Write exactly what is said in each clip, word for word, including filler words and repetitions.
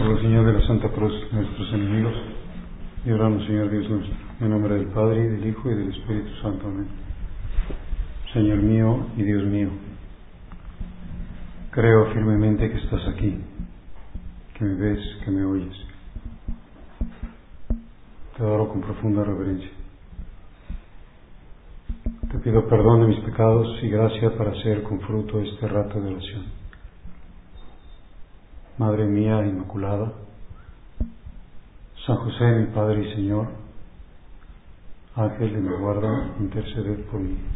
por la señal de la Santa Cruz de nuestros enemigos, y oramos, Señor Dios nuestro, en nombre del Padre, y del Hijo, y del Espíritu Santo. Amén. Señor mío y Dios mío, creo firmemente que estás aquí, que me ves, que me oyes. Te adoro con profunda reverencia. Te pido perdón de mis pecados y gracia para hacer con fruto este rato de oración. Madre mía Inmaculada, San José, mi Padre y Señor, Ángel de mi guarda, interceded por mí.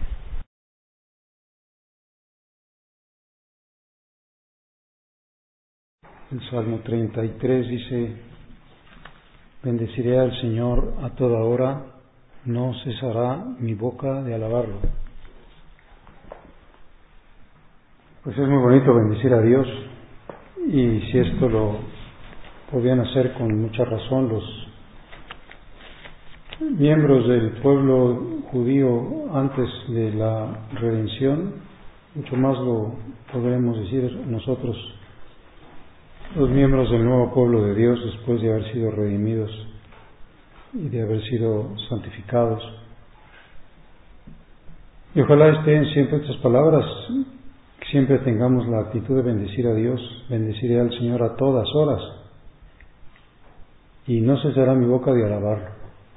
El Salmo treinta y tres dice: bendeciré al Señor a toda hora, no cesará mi boca de alabarlo. Pues es muy bonito bendecir a Dios, y si esto lo podían hacer con mucha razón los miembros del pueblo judío antes de la redención, mucho más lo podremos decir nosotros, los miembros del nuevo pueblo de Dios, después de haber sido redimidos y de haber sido santificados. Y ojalá estén siempre estas palabras, que siempre tengamos la actitud de bendecir a Dios. Bendeciré al Señor a todas horas, y no cesará mi boca de alabarlo.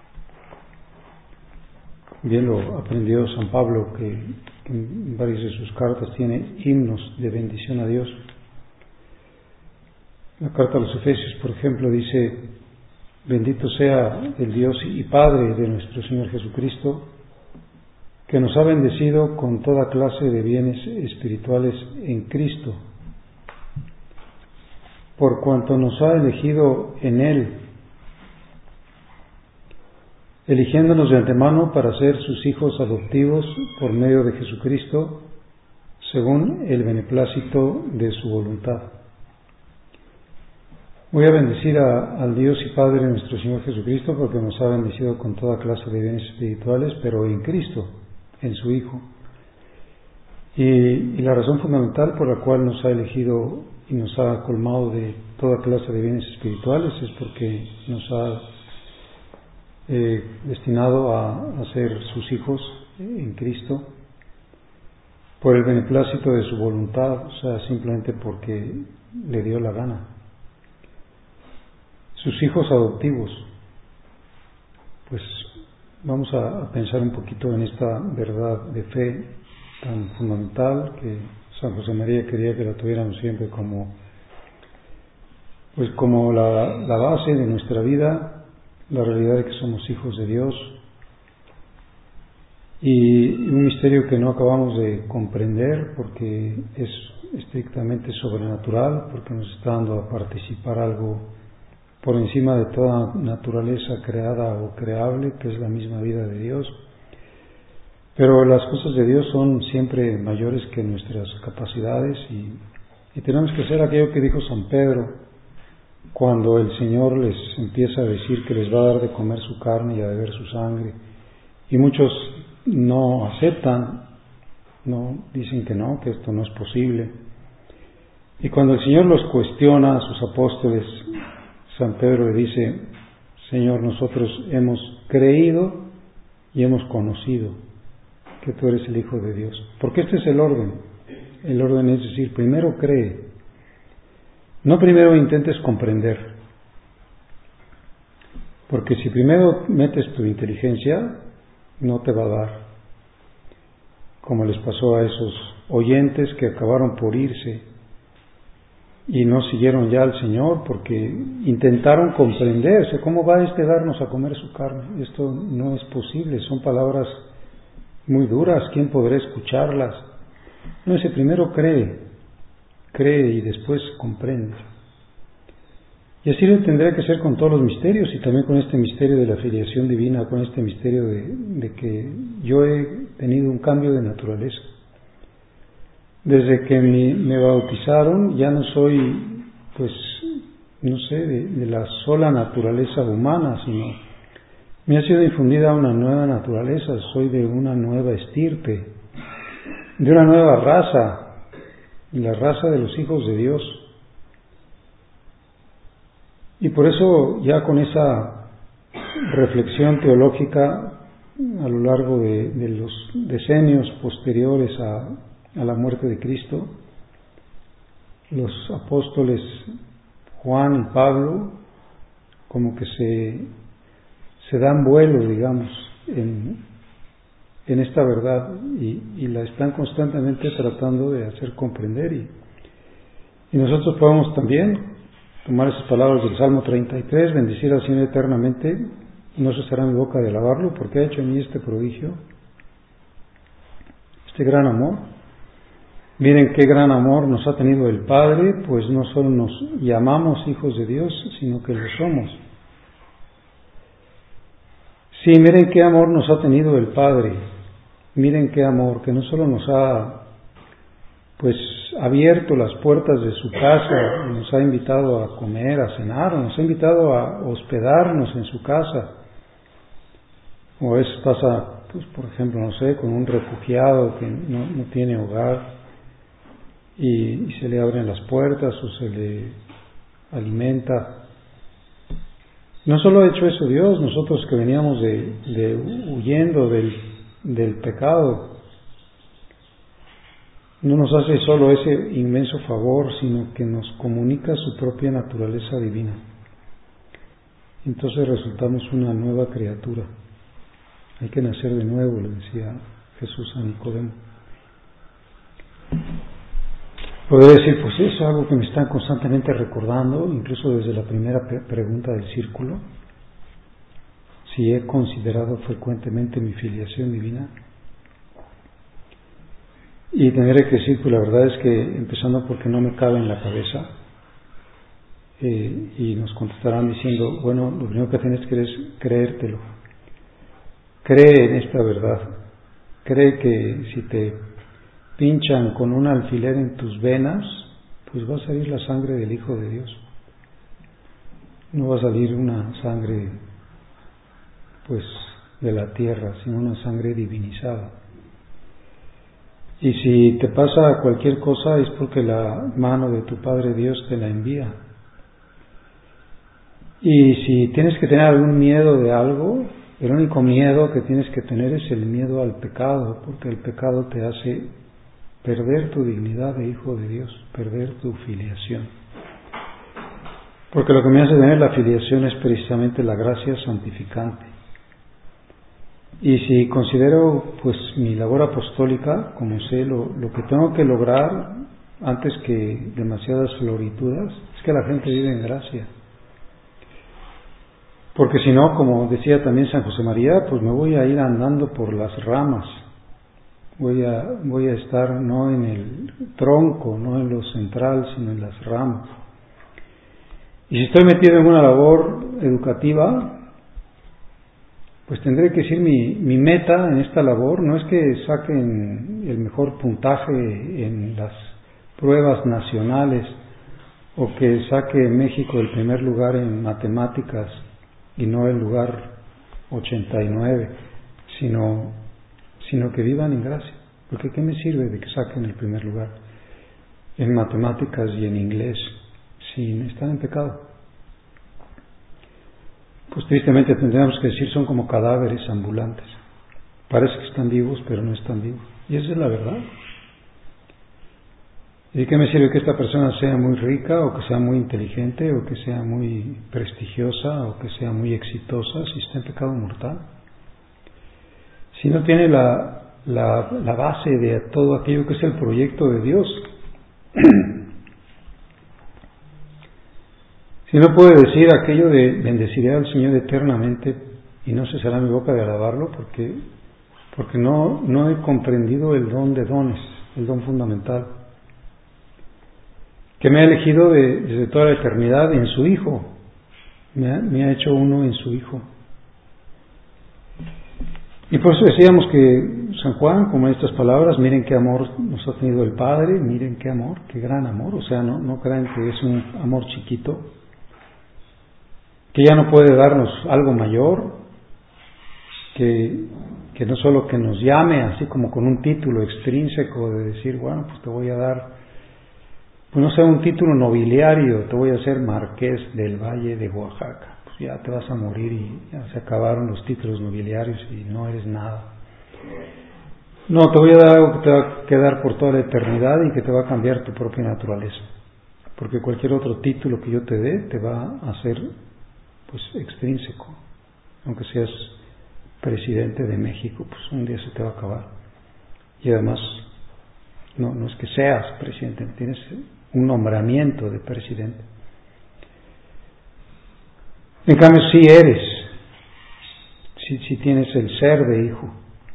Bien lo aprendió San Pablo, que en varias de sus cartas tiene himnos de bendición a Dios. La carta a los Efesios, por ejemplo, dice: bendito sea el Dios y Padre de nuestro Señor Jesucristo, que nos ha bendecido con toda clase de bienes espirituales en Cristo, por cuanto nos ha elegido en Él, eligiéndonos de antemano para ser sus hijos adoptivos por medio de Jesucristo, según el beneplácito de su voluntad. Voy a bendecir a, al Dios y Padre de nuestro Señor Jesucristo, porque nos ha bendecido con toda clase de bienes espirituales, pero en Cristo, en su Hijo. Y, y la razón fundamental por la cual nos ha elegido y nos ha colmado de toda clase de bienes espirituales es porque nos ha eh, destinado a, a ser sus hijos en Cristo por el beneplácito de su voluntad, o sea, simplemente porque le dio la gana. Sus hijos adoptivos. Pues vamos a, a pensar un poquito en esta verdad de fe tan fundamental que San José María quería que la tuviéramos siempre como, pues como la, la base de nuestra vida, la realidad de que somos hijos de Dios, y un misterio que no acabamos de comprender porque es estrictamente sobrenatural, porque nos está dando a participar algo por encima de toda naturaleza creada o creable, que es la misma vida de Dios. Pero las cosas de Dios son siempre mayores que nuestras capacidades, y, y tenemos que hacer aquello que dijo San Pedro cuando el Señor les empieza a decir que les va a dar de comer su carne y a beber su sangre, y muchos no aceptan, no dicen que no, que esto no es posible. Y cuando el Señor los cuestiona a sus apóstoles, San Pedro le dice: Señor, nosotros hemos creído y hemos conocido que tú eres el Hijo de Dios. Porque este es el orden. El orden es decir, primero cree. No primero intentes comprender. Porque si primero metes tu inteligencia, no te va a dar. Como les pasó a esos oyentes que acabaron por irse y no siguieron ya al Señor porque intentaron comprenderse. ¿Cómo va este darnos a comer su carne? Esto no es posible, son palabras muy duras, ¿quién podrá escucharlas? No, ese primero cree, cree y después comprende. Y así lo tendrá que ser con todos los misterios, y también con este misterio de la filiación divina, con este misterio de, de que yo he tenido un cambio de naturaleza. Desde que me, me bautizaron ya no soy, pues, no sé, de, de la sola naturaleza humana, sino me ha sido infundida una nueva naturaleza, soy de una nueva estirpe, de una nueva raza, la raza de los hijos de Dios. Y por eso, ya con esa reflexión teológica a lo largo de, de los decenios posteriores a, a la muerte de Cristo, los apóstoles Juan y Pablo como que se, se dan vuelo, digamos, en, en esta verdad y, y la están constantemente tratando de hacer comprender. Y, y nosotros podemos también tomar esas palabras del Salmo treinta y tres, bendecir al Señor eternamente, no cesará mi boca de alabarlo, porque ha hecho en mí este prodigio, este gran amor. Miren qué gran amor nos ha tenido el Padre, pues no solo nos llamamos hijos de Dios, sino que lo somos. Sí, miren qué amor nos ha tenido el Padre, miren qué amor, que no solo nos ha pues abierto las puertas de su casa, nos ha invitado a comer, a cenar, nos ha invitado a hospedarnos en su casa. O eso pasa, pues por ejemplo, no sé, con un refugiado que no, no tiene hogar y, y se le abren las puertas o se le alimenta. No solo ha hecho eso Dios, nosotros que veníamos de, de huyendo del, del pecado, no nos hace solo ese inmenso favor, sino que nos comunica su propia naturaleza divina. Entonces resultamos una nueva criatura. Hay que nacer de nuevo, le decía Jesús a Nicodemo. Podría decir, pues eso es algo que me están constantemente recordando, incluso desde la primera pregunta del círculo, si he considerado frecuentemente mi filiación divina. Y tendré que decir, pues la verdad es que, empezando porque no me cabe en la cabeza, eh, y nos contestarán diciendo, bueno, lo primero que tienes que es creértelo. Cree en esta verdad. Cree que si te pinchan con un alfiler en tus venas, pues va a salir la sangre del Hijo de Dios. No va a salir una sangre, pues, de la tierra, sino una sangre divinizada. Y si te pasa cualquier cosa es porque la mano de tu Padre Dios te la envía. Y si tienes que tener algún miedo de algo, el único miedo que tienes que tener es el miedo al pecado, porque el pecado te hace perder tu dignidad de hijo de Dios, perder tu filiación. Porque lo que me hace tener la filiación es precisamente la gracia santificante. Y si considero pues mi labor apostólica, como sé lo, lo que tengo que lograr antes que demasiadas florituras, es que la gente vive en gracia. Porque si no, como decía también San José María, pues me voy a ir andando por las ramas. Voy a, voy a estar no en el tronco, no en lo central, sino en las ramas. Y si estoy metido en una labor educativa, pues tendré que decir mi, mi meta en esta labor no es que saquen el mejor puntaje en las pruebas nacionales o que saque México el primer lugar en matemáticas y no el lugar ochenta y nueve, sino, sino que vivan en gracia. Porque ¿qué me sirve de que saquen el primer lugar en matemáticas y en inglés si están en pecado? Pues tristemente tendríamos que decir son como cadáveres ambulantes. Parece que están vivos, pero no están vivos. Y esa es la verdad. ¿Y de qué me sirve que esta persona sea muy rica, o que sea muy inteligente, o que sea muy prestigiosa, o que sea muy exitosa, si está en pecado mortal? Si no tiene la, la, la base de todo aquello que es el proyecto de Dios. Si no puede decir aquello de bendeciré al Señor eternamente y no cesará mi boca de alabarlo, porque, porque no, no he comprendido el don de dones, el don fundamental, que me ha elegido de, desde toda la eternidad en su Hijo, me ha, me ha hecho uno en su Hijo. Y por eso decíamos que San Juan, como en estas palabras, miren qué amor nos ha tenido el Padre, miren qué amor, qué gran amor, o sea, no, no crean que es un amor chiquito, que ya no puede darnos algo mayor, que, que no solo que nos llame así como con un título extrínseco de decir, bueno, pues te voy a dar pues no sé, un título nobiliario, te voy a hacer marqués del Valle de Oaxaca. Pues ya te vas a morir y ya se acabaron los títulos nobiliarios y no eres nada. No, te voy a dar algo que te va a quedar por toda la eternidad y que te va a cambiar tu propia naturaleza. Porque cualquier otro título que yo te dé te va a hacer pues extrínseco. Aunque seas presidente de México, pues un día se te va a acabar. Y además, no, no es que seas presidente, tienes un nombramiento de presidente. En cambio, sí eres, si sí, sí tienes el ser de hijo.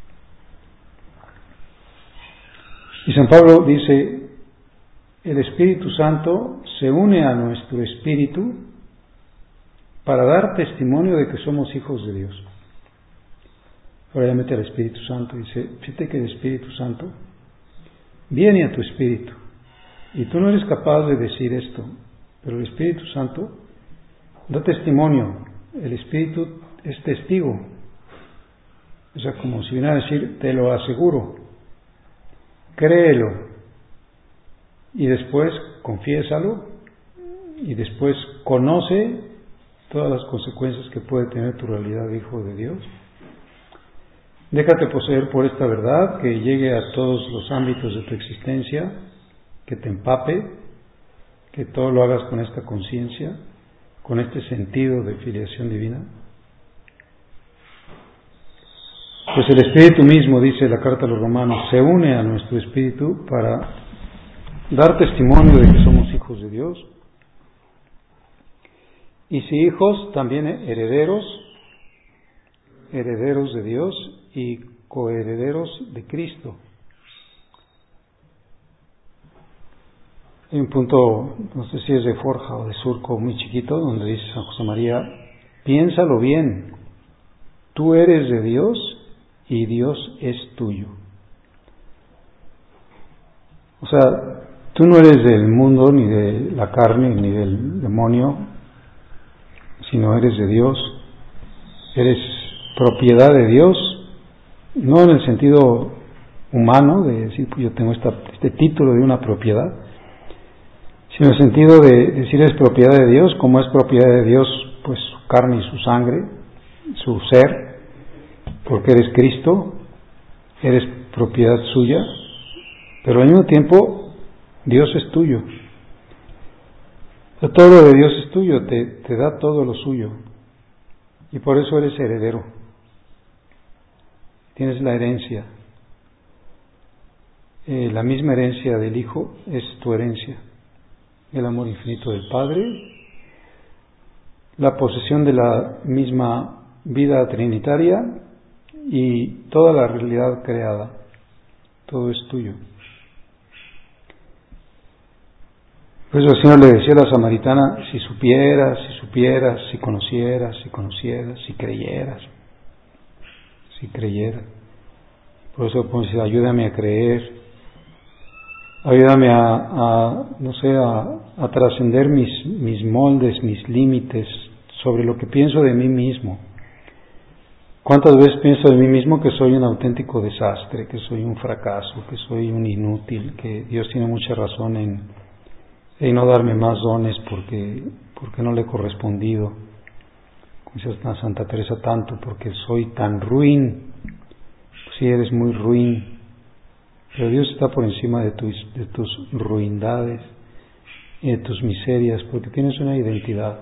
Y San Pablo dice, el Espíritu Santo se une a nuestro espíritu para dar testimonio de que somos hijos de Dios. Ahora ya mete al Espíritu Santo y dice, fíjate que el Espíritu Santo viene a tu espíritu y tú no eres capaz de decir esto, pero el Espíritu Santo da testimonio, el Espíritu es testigo, o sea, como si viniera a decir, te lo aseguro, créelo y después confiésalo y después conoce todas las consecuencias que puede tener tu realidad de hijo de Dios. Déjate poseer por esta verdad que llegue a todos los ámbitos de tu existencia, que te empape, que todo lo hagas con esta conciencia, con este sentido de filiación divina. Pues el Espíritu mismo, dice la carta a los Romanos, se une a nuestro espíritu para dar testimonio de que somos hijos de Dios. Y si hijos, también herederos, herederos de Dios y coherederos de Cristo. Hay un punto, no sé si es de Forja o de Surco, muy chiquito, donde dice San José María, piénsalo bien, tú eres de Dios y Dios es tuyo. O sea, tú no eres del mundo, ni de la carne, ni del demonio, sino eres de Dios, eres propiedad de Dios, no en el sentido humano, de decir, pues yo tengo esta, este título de una propiedad, sino en el sentido de decir es propiedad de Dios, como es propiedad de Dios, pues su carne y su sangre, su ser, porque eres Cristo, eres propiedad suya, pero al mismo tiempo Dios es tuyo. Todo lo de Dios es tuyo, te, te da todo lo suyo, y por eso eres heredero. Tienes la herencia. Eh, la misma herencia del Hijo es tu herencia. El amor infinito del Padre, la posesión de la misma vida trinitaria y toda la realidad creada. Todo es tuyo. Por eso el Señor le decía a la samaritana, si supieras, si supieras, si conocieras, si conocieras, si creyeras. Si creyera. Por eso pues, ayúdame a creer, ayúdame a, a no sé, a, a trascender mis, mis moldes, mis límites sobre lo que pienso de mí mismo. ¿Cuántas veces pienso de mí mismo que soy un auténtico desastre, que soy un fracaso, que soy un inútil, que Dios tiene mucha razón en, en no darme más dones porque, porque no le he correspondido? Dice Santa Teresa, tanto porque soy tan ruin. Sí, eres muy ruin, pero Dios está por encima de tus, de tus ruindades y de tus miserias, porque tienes una identidad.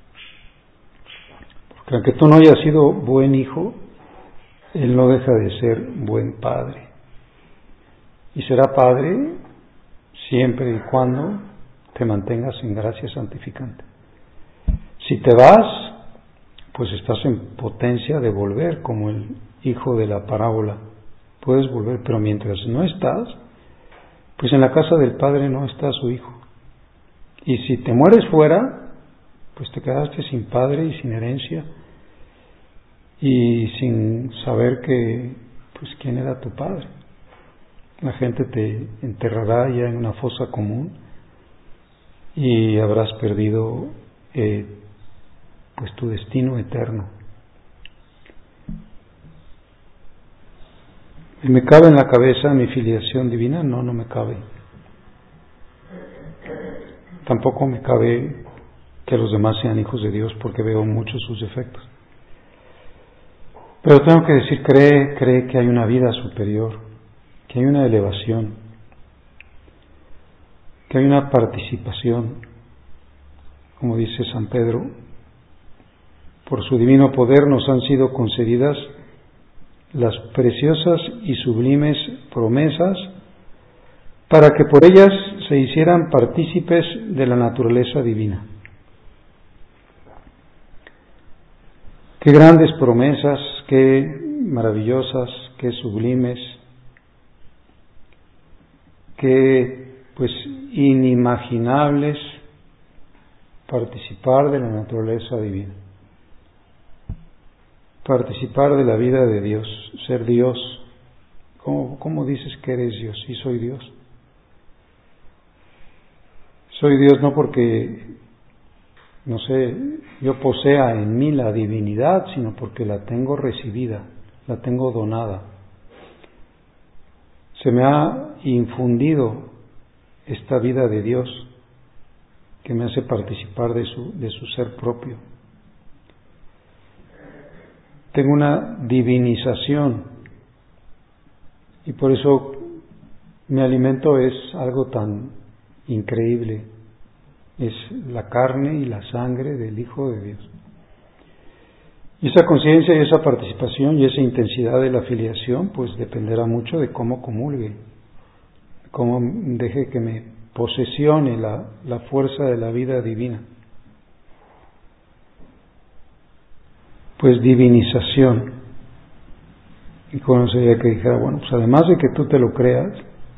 Porque aunque tú no hayas sido buen hijo, Él no deja de ser buen padre. Y será padre siempre y cuando te mantengas en gracia santificante. Si te vas, pues estás en potencia de volver, como el hijo de la parábola. Puedes volver, pero mientras no estás, pues en la casa del Padre no está su hijo. Y si te mueres fuera, pues te quedaste sin padre y sin herencia y sin saber que, pues quién era tu padre. La gente te enterrará ya en una fosa común y habrás perdido eh, pues tu destino eterno. ¿Me cabe en la cabeza mi filiación divina? No, no me cabe. tampoco me cabe que los demás sean hijos de Dios porque veo muchos sus defectos. Pero tengo que decir, cree, cree que hay una vida superior, que hay una elevación, que hay una participación, como dice San Pedro, por su divino poder nos han sido concedidas las preciosas y sublimes promesas para que por ellas se hicieran partícipes de la naturaleza divina. Qué grandes promesas, qué maravillosas, qué sublimes, qué pues inimaginables participar de la naturaleza divina, participar de la vida de Dios, ser Dios. ¿Cómo, cómo dices que eres Dios? Sí, soy Dios. Soy Dios no porque, no sé, yo posea en mí la divinidad, sino porque la tengo recibida, la tengo donada. Se me ha infundido esta vida de Dios que me hace participar de su, de su ser propio. Tengo una divinización y por eso mi alimento es algo tan increíble. Es la carne y la sangre del Hijo de Dios. Y esa conciencia y esa participación y esa intensidad de la filiación pues dependerá mucho de cómo comulgue, cómo deje que me posesione la, la fuerza de la vida divina. Pues divinización. Y como sería que dijera, bueno, pues además de que tú te lo creas,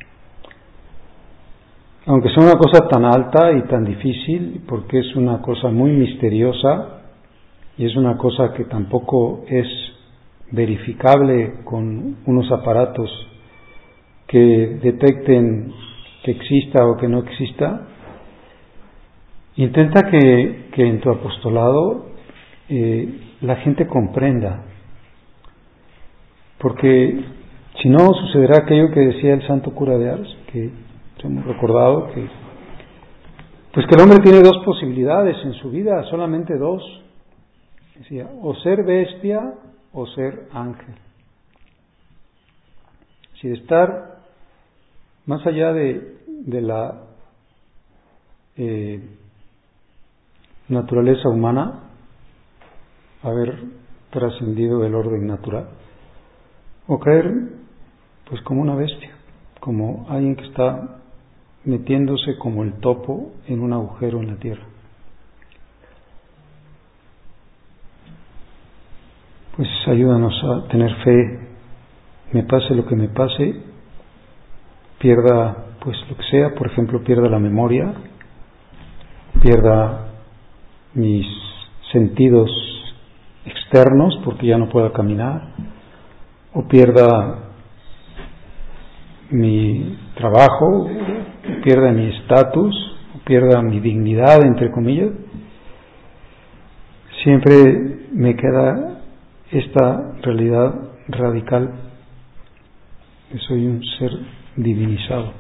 aunque sea una cosa tan alta y tan difícil, porque es una cosa muy misteriosa y es una cosa que tampoco es verificable con unos aparatos que detecten que exista o que no exista, intenta que, que en tu apostolado eh, la gente comprenda, porque si no sucederá aquello que decía el santo cura de Ars, que hemos recordado que pues que el hombre tiene dos posibilidades en su vida, solamente dos. Decía, o ser bestia o ser ángel. Si de estar más allá de, de la eh, naturaleza humana, haber trascendido el orden natural, o caer pues como una bestia, como alguien que está metiéndose como el topo en un agujero en la tierra. Pues ayúdanos a tener fe, me pase lo que me pase, pierda pues lo que sea, por ejemplo, pierda la memoria, pierda mis sentidos externos porque ya no pueda caminar, o pierda mi trabajo, pierda mi estatus, pierda mi dignidad, entre comillas, siempre me queda esta realidad radical que soy un ser divinizado.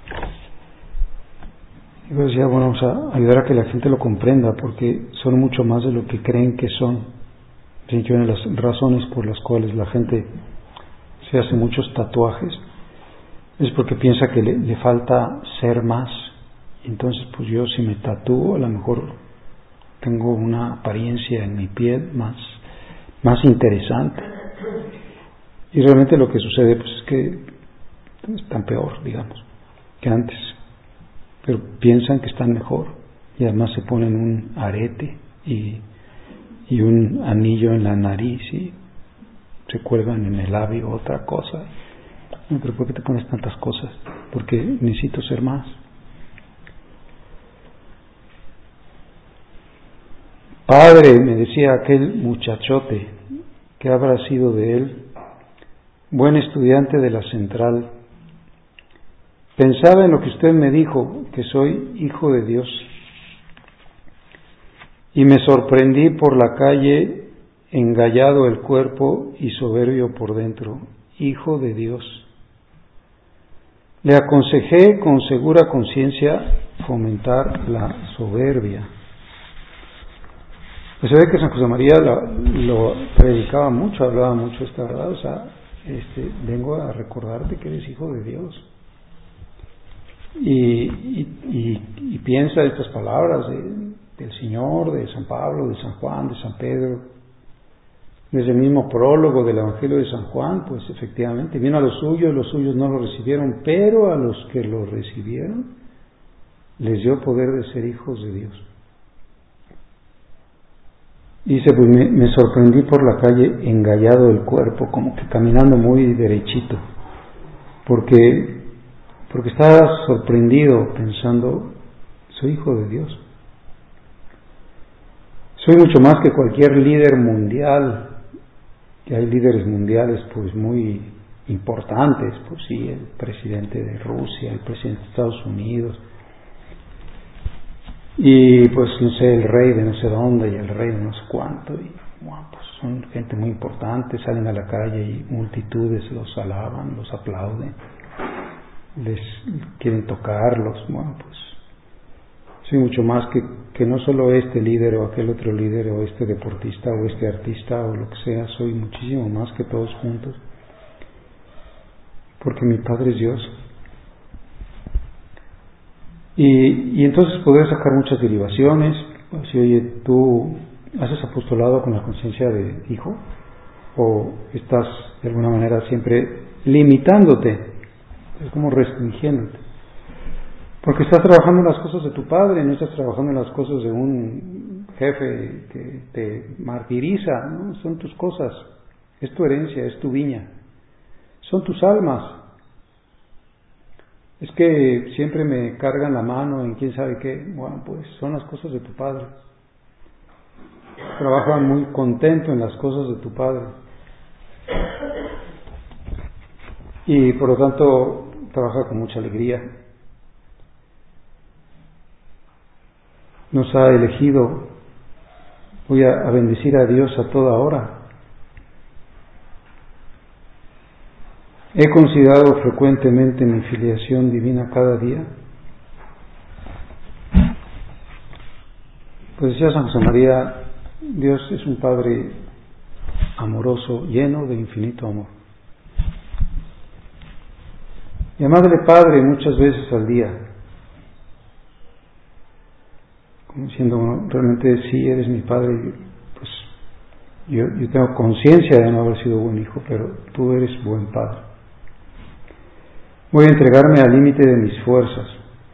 Y pues ya bueno, vamos a ayudar a que la gente lo comprenda, porque son mucho más de lo que creen que son. De hecho, una de las razones por las cuales la gente se hace muchos tatuajes es porque piensa que le, le falta ser más. Entonces, pues yo si me tatúo, a lo mejor tengo una apariencia en mi piel más, más interesante. Y realmente lo que sucede pues es que están peor, digamos, que antes. Pero piensan que están mejor y además se ponen un arete y, y un anillo en la nariz y se cuelgan en el labio otra cosa. No, pero ¿por qué te pones tantas cosas? Porque necesito ser más. Padre, me decía aquel muchachote, ¿qué habrá sido de él? Buen estudiante de la central. Pensaba en lo que usted me dijo, que soy hijo de Dios. Y me sorprendí por la calle, engallado el cuerpo y soberbio por dentro. Hijo de Dios. Le aconsejé con segura conciencia fomentar la soberbia. Pues se ve que San José María lo, lo predicaba mucho, hablaba mucho esta verdad. O sea, este, vengo a recordarte que eres hijo de Dios. Y, y, y, y piensa estas palabras de, del Señor, de San Pablo, de San Juan, de San Pedro, desde el mismo prólogo del Evangelio de San Juan. Pues efectivamente vino a los suyos, los suyos no lo recibieron, pero a los que lo recibieron les dio poder de ser hijos de Dios. Dice, pues me, me sorprendí por la calle engallado el cuerpo, como que caminando muy derechito, porque porque estaba sorprendido pensando, soy hijo de Dios. Soy mucho más que cualquier líder mundial, que hay líderes mundiales pues muy importantes, pues sí, el presidente de Rusia, el presidente de Estados Unidos, y pues no sé, el rey de no sé dónde y el rey de no sé cuánto, y bueno, pues son gente muy importante, salen a la calle y multitudes los alaban, los aplauden, les quieren tocarlos. Bueno, pues soy mucho más que, que no solo este líder o aquel otro líder o este deportista o este artista o lo que sea, soy muchísimo más que todos juntos, porque mi Padre es Dios. Y, y entonces poder sacar muchas derivaciones. Si, oye, tú haces apostolado con la conciencia de hijo, o estás de alguna manera siempre limitándote, es como restringiéndote, porque estás trabajando en las cosas de tu padre, no estás trabajando en las cosas de un jefe que te martiriza, ¿no? Son tus cosas, es tu herencia, es tu viña, son tus almas. Es que siempre me cargan la mano en quién sabe qué. Bueno, pues son las cosas de tu padre. Trabaja muy contento en las cosas de tu padre. Y por lo tanto trabaja con mucha alegría. Nos ha elegido. Voy a, a bendecir a Dios a toda hora. He considerado frecuentemente mi filiación divina cada día. Pues decía San José María, Dios es un Padre amoroso, lleno de infinito amor. Llamadle Padre muchas veces al día, como diciendo, bueno, realmente sí eres mi Padre, pues yo, yo tengo conciencia de no haber sido buen hijo, pero tú eres buen Padre. Voy a entregarme al límite de mis fuerzas.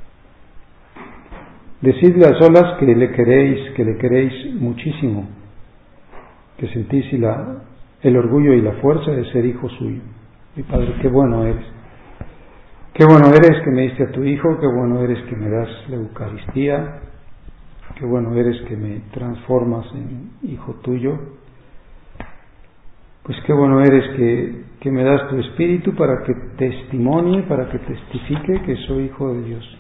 Decidle a solas que le queréis, que le queréis muchísimo, que sentís la, el orgullo y la fuerza de ser hijo suyo. Mi Padre, qué bueno eres. Qué bueno eres que me diste a tu Hijo, qué bueno eres que me das la Eucaristía, qué bueno eres que me transformas en hijo tuyo. Pues qué bueno eres que, que me das tu Espíritu para que testimonie, para que testifique que soy hijo de Dios.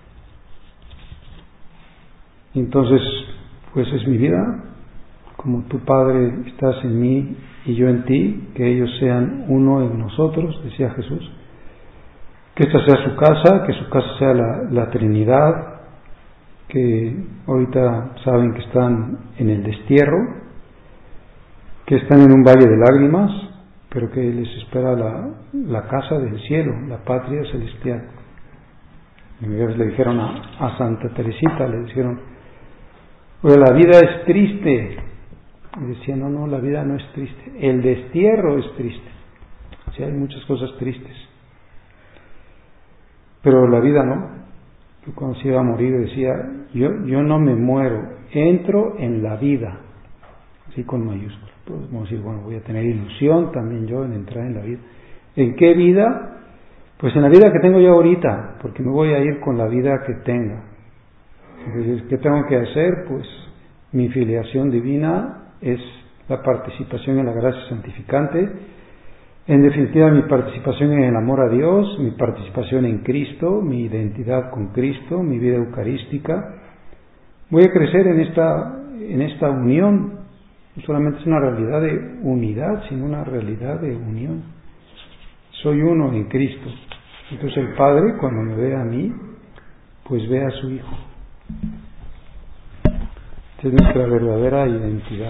Y entonces, pues es mi vida, como tu Padre estás en mí y yo en ti, que ellos sean uno en nosotros, decía Jesús. Que esta sea su casa, que su casa sea la, la Trinidad, que ahorita saben que están en el destierro, que están en un valle de lágrimas, pero que les espera la, la casa del cielo, la patria celestial. Y le dijeron a, a Santa Teresita, le dijeron, oye, la vida es triste. Y decía, no, no, la vida no es triste, el destierro es triste. O sea, hay muchas cosas tristes. Pero la vida no. Yo cuando se iba a morir decía, yo, yo no me muero, entro en la vida, así con mayúsculas. Podemos decir, bueno, voy a tener ilusión también yo en entrar en la vida. ¿En qué vida? Pues en la vida que tengo yo ahorita, porque me voy a ir con la vida que tenga. Entonces, ¿qué tengo que hacer? Pues mi filiación divina es la participación en la gracia santificante. En definitiva, mi participación en el amor a Dios, mi participación en Cristo, mi identidad con Cristo, mi vida eucarística. Voy a crecer en esta, en esta unión. No solamente es una realidad de unidad, sino una realidad de unión. Soy uno en Cristo. Entonces el Padre, cuando me ve a mí, pues ve a su Hijo. Esta es nuestra verdadera identidad.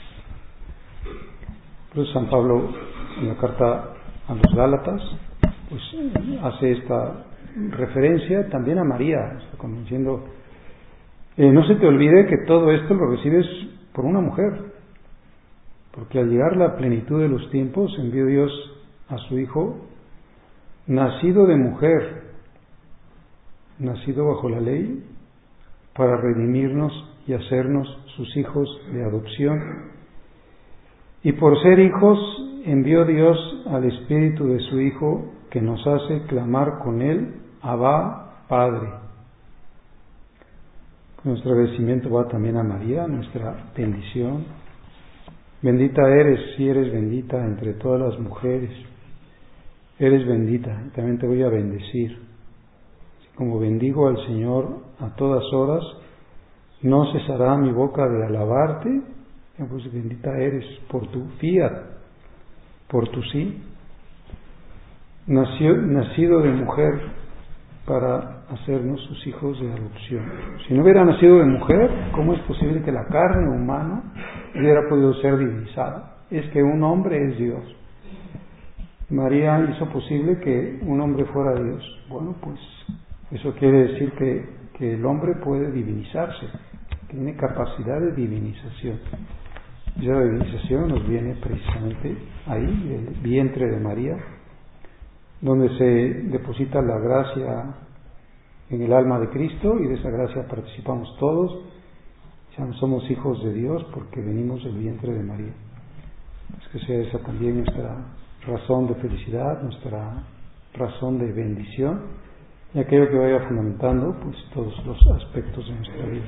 Por eso San Pablo, en la carta a los Gálatas, pues hace esta referencia también a María, como diciendo, eh, no se te olvide que todo esto lo recibes por una mujer, porque al llegar la plenitud de los tiempos envió Dios a su Hijo, nacido de mujer, nacido bajo la ley, para redimirnos y hacernos sus hijos de adopción. Y por ser hijos envió Dios al Espíritu de su Hijo, que nos hace clamar con él, Abba, Padre. Nuestro agradecimiento va también a María, nuestra bendición. Bendita eres, si eres bendita entre todas las mujeres. Eres bendita, y también te voy a bendecir. Como bendigo al Señor a todas horas, no cesará mi boca de alabarte. Pues bendita eres por tu fiat, por tu sí. Nació, nacido de mujer para hacernos sus hijos de adopción. Si no hubiera nacido de mujer, ¿cómo es posible que la carne humana hubiera podido ser divinizada? Es que un hombre es Dios. María hizo posible que un hombre fuera Dios. Bueno, pues eso quiere decir que, que el hombre puede divinizarse, tiene capacidad de divinización. Y la divinización nos viene precisamente ahí, del vientre de María, donde se deposita la gracia en el alma de Cristo, y de esa gracia participamos todos. Ya somos hijos de Dios porque venimos del vientre de María. Es que sea esa también nuestra razón de felicidad, nuestra razón de bendición, y aquello que vaya fundamentando pues todos los aspectos de nuestra vida.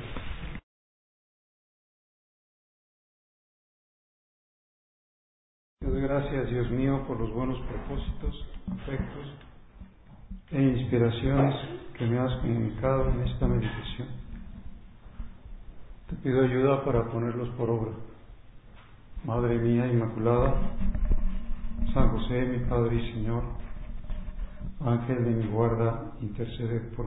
Te doy gracias, Dios mío, por los buenos propósitos, afectos e inspiraciones que me has comunicado en esta meditación. Te pido ayuda para ponerlos por obra. Madre mía Inmaculada, San José, mi Padre y Señor, Ángel de mi guarda, intercede por